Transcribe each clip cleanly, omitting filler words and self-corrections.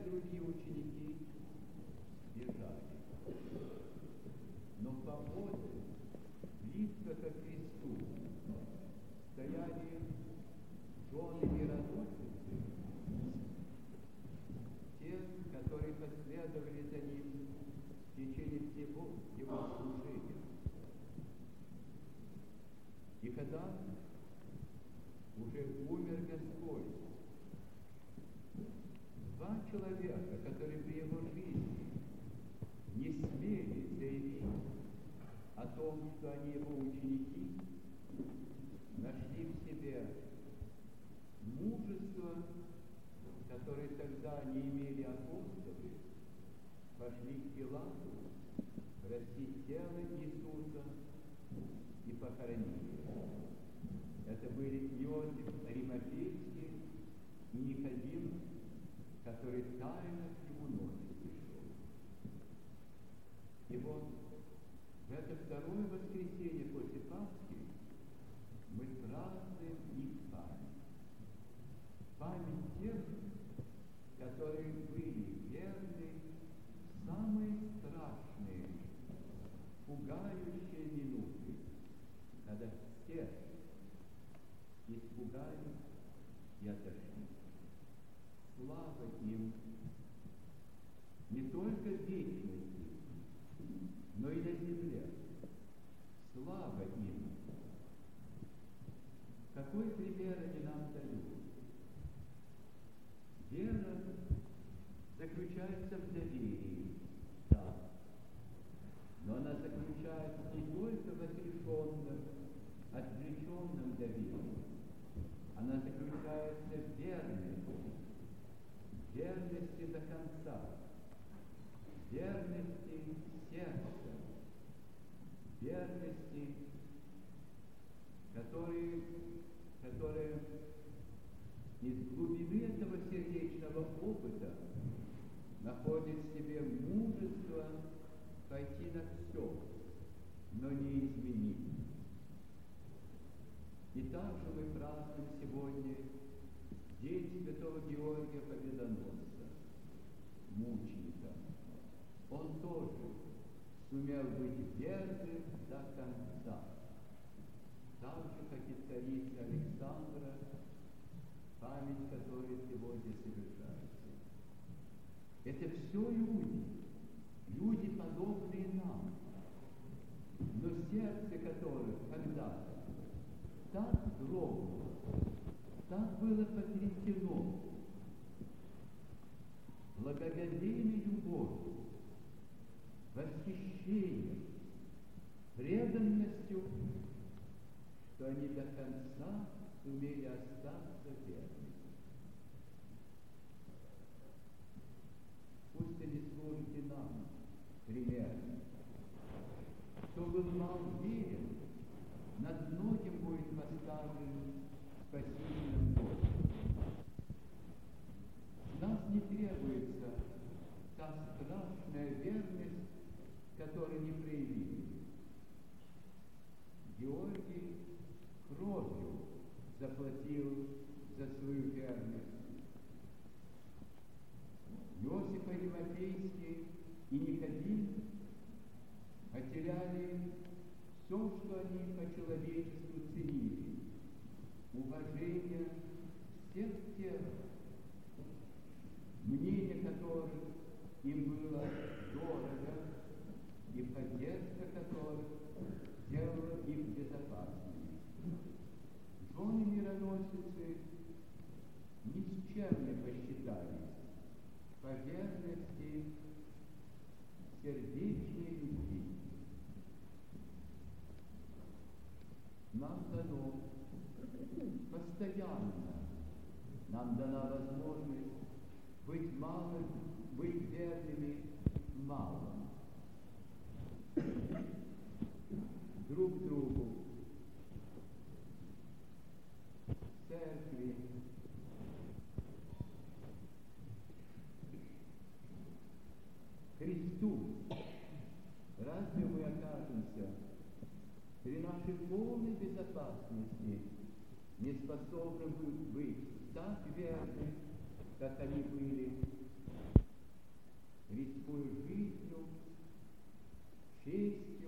другие ученики бежали. Но поодаль, близко ко кресту, стояли жены мироносицы, те, которые последовали за ним в течение всего его служения. И когда уже умер Господь, два человека, которые при его жизни не смели заявить о том, что они его ученики, нашли в себе мужество, которое тогда не имели апостолы, пошли к Пилату просить тело Иисуса и похоронили его. Это были Иосиф Аримафейский и Никодим, который тайно к нему ночью пришел. И вот в это второе воскресенье после Пасхи мы празднуем их память. Память тех, которые были верны в самые страшные, пугающие минуты, когда все испугались и отошли. Слава им не только в вечности, но и на земле. Слава им! Какой пример они нам дают? Вера заключается в доверии, да, но она заключается не только в отрешенном, отвлеченном доверии, она заключается в верности до конца, верности сердца, верности, которая из глубины этого сердечного опыта находит в себе мужество пойти на все, но не изменить. И также мы празднуем сегодня День Святого Георгия Победоносца, мученика. Он тоже сумел быть верным до конца, так же, как и царица Александра, память которой сегодня совершается. Это все люди, подобные нам, но сердце которых когда-то так дрогнуло, так было потрясено благоговейной любовью, восхищением, преданностью, что они до конца сумели остаться верными. Пусть они служат и нам примером. Кто был мал верен, над многим будет поставлен спасительным Богом. С нас не требуется та страшная верность, которую не проявили. Георгий кровью заплатил за свою верность. Иосиф Аримафейский и Никодим потеряли все, что они по человечеству ценили. Уважение всех тех, мнение которых им было дорого, и поддержка которых делала их безопасными. Жены мироносицы ни с чем не посчитались по верности сердечной любви. Нам дано постоянно, нам дана возможность быть верными малым, друг другу, церкви, Христу. Разве мы окажемся при нашей полной безопасности не способны быть так верны, как они были рискуя жизнью, честью,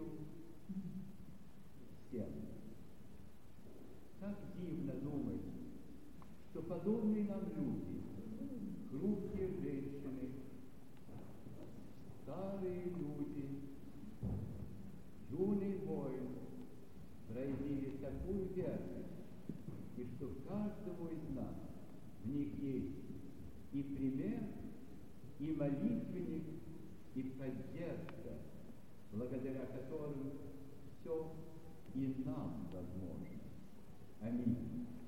всем. Так дивно думать, что подобные нам люди, хрупкие женщины, старые люди, юный воин, проявили такую верность, и что каждому из нас в них есть и пример, и молитвенник, и поддержка, благодаря которым все и нам возможно. Аминь.